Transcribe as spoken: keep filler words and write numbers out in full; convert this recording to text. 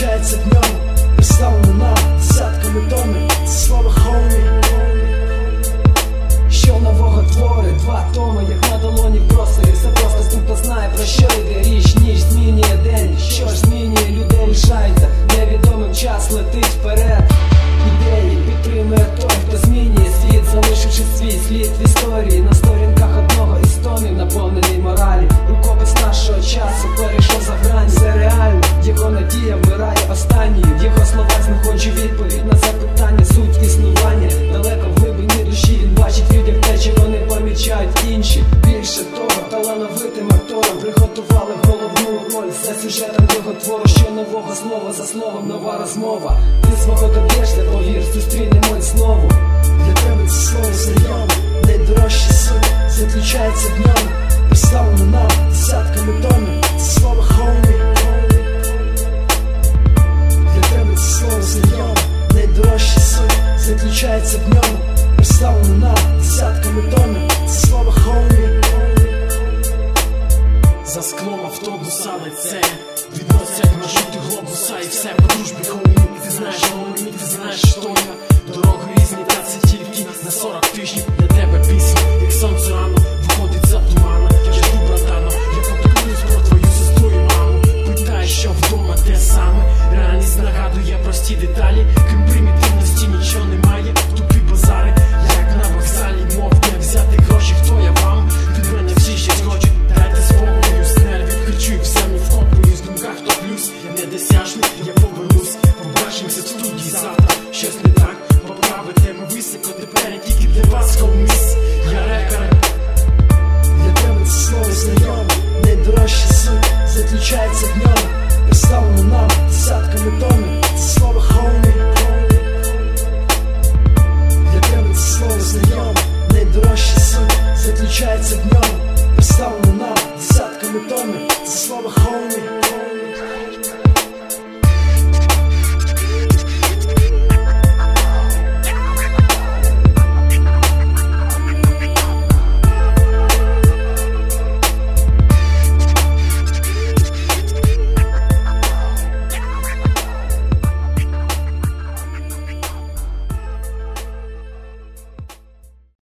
зустрічається днем, представлено нам десятками томів. Це слово «homie», що нового твори, два томи, як на долоні в просторі. Все просто з тим, хто знає, про що йде річ. Ніч змінює день, що ж змінює людей, лишається невідомим, час летить вперед. Ідеї підтримує той, хто змінює світ, залишивши свій слід в історії. На сторінках одного із томів, наповнений моралі. Рукопис нашого часу перейшов за грань. Це реально, його надія вмирає останньою. В його словах знаходжу відповідь на запитання, суть існування. Далеко в глибині душі він бачить в людях те, чого не помічають інші. Більше того, талановитим акторам приготували головну роль. За сюжетом його твору, що нового слова за словом, нова розмова. Ти свого доб'єшся, повір, зустрінемось знову. Для тебе це слово знайоме, найдорожчий суть заключається в ньому, представлено нам десятками томів. Це слово «homie». Для тебе це слово знайоме, найдорожчий суть заключається в ньому, представлено нам десятками томів. Це слово «homie». За склом автобуса лице відносять маршрути глобуса. І все по дружбі, хоумі. Ти знаєш, хоумі, ти знаєш, що я. Дороги різні, та це тільки на сорок тижнів. Для тебе пісня, як сонце рано виходить за тумана. Я жду, братано, я подумаюсь про твою сестру і маму. Питаю, що вдома, те саме. Реальність нагадує прості деталі. Крім примітивності нічого немає. Тупі базари, як на вокзалі. Мов, де взяти гроші, хто я вам? Від мене всі щось хочуть, дайте спокою з нервів. Кричу і в землю вкопуюсь, в думках то плюс. Я недосяжний, я повернусь. Побачимося в студії завтра, щось не